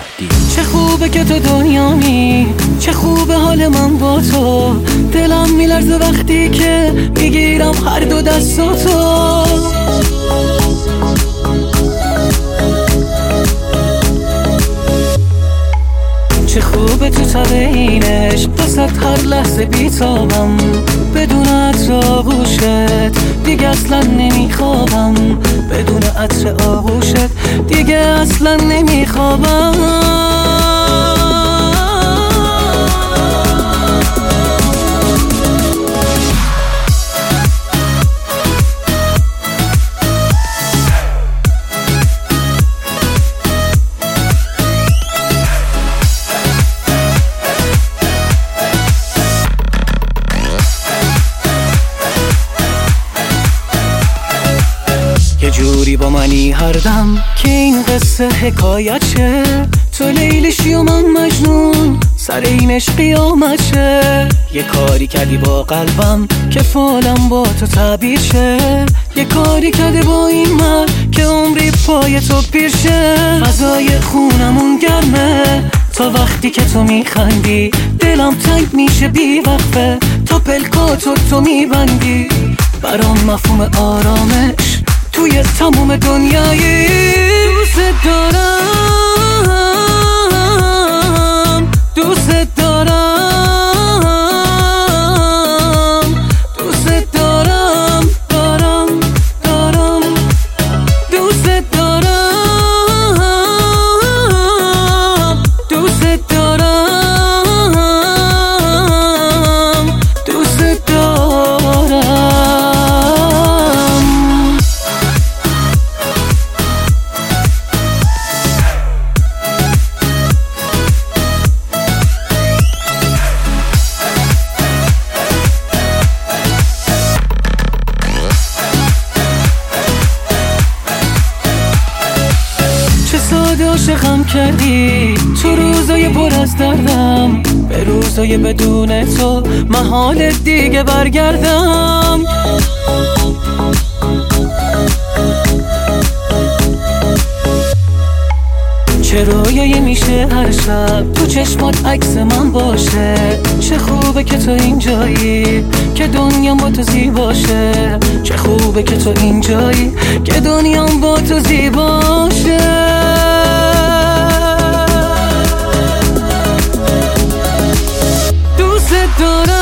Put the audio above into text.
مهدی. چه خوبه که تو دنیامی، چه خوبه حال من با تو. دلم میلرزه وقتی که میگیرم هر دو دستاتو. چه خوبه تو تبینش وسط هر لحظه بیتابم. بدون عطر آغوشت دیگه اصلا نمیخوابم. بدون عطر آغوشت دیگه اصلا نمیخوابم. یه جوری با منی هر دم که این قصه حکایت شه. تو لیلیشی و من مجنون، سر اینش قیامت شه. یه کاری کردی با قلبم که فالم با تو تعبیر شه. یه کاری کردی با این من که عمری پای تو پیر شه. فضای خونمون گرمه تا وقتی که تو میخندی. دلم تنگ میشه بی وقفه تا پلکاتو تو میبندی. برام مفهوم آرامش توی تموم دنیایی. دوست دارم، دوست دارم، دوست دارم، دارم، دارم، دوست دارم، دوست دارم، دوست دارم. عاشقم کردی تو روزای پر از دردم. به روزای بدون تو محال دیگه برگردم. چه رویایی میشه هر شب تو چشمات عکس من باشه. چه خوبه که تو اینجایی که دنیام با تو زیباشه. چه خوبه که تو اینجایی که دنیام با تو زیباشه. دوست دارم.